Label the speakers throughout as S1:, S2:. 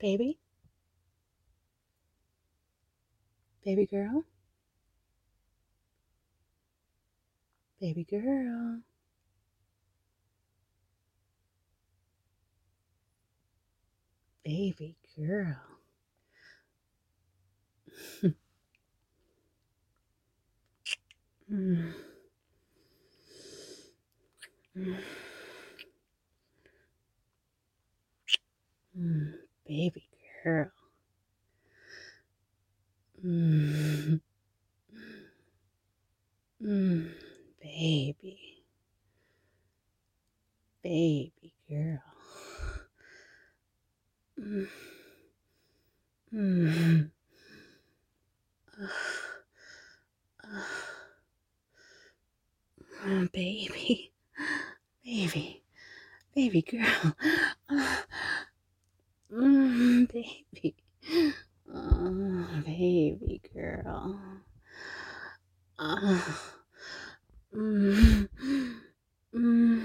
S1: Baby? Baby girl? Baby girl? Baby girl? Mm. Mm. Mm. Baby girl? Mm. Mm. Baby. Baby girl. Mm. Mm. Baby. Baby. Baby girl. Baby. Baby girl. Mm, mm,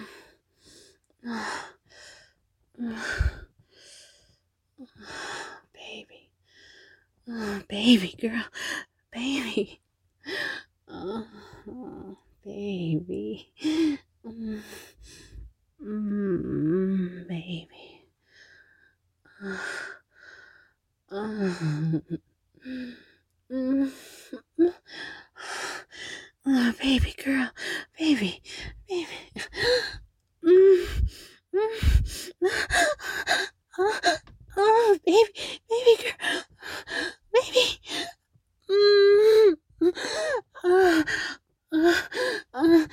S1: baby. Baby girl. Baby. Baby. Mm, baby. Mm, baby girl. Baby. Baby. Mm, baby. Baby girl. Baby. Mm, uh, uh, uh,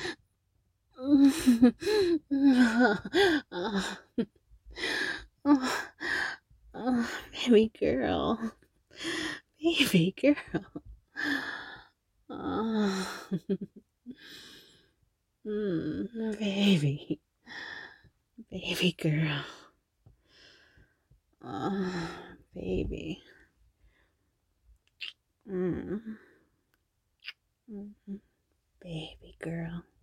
S1: baby girl, baby girl, baby, baby girl, baby, baby girl.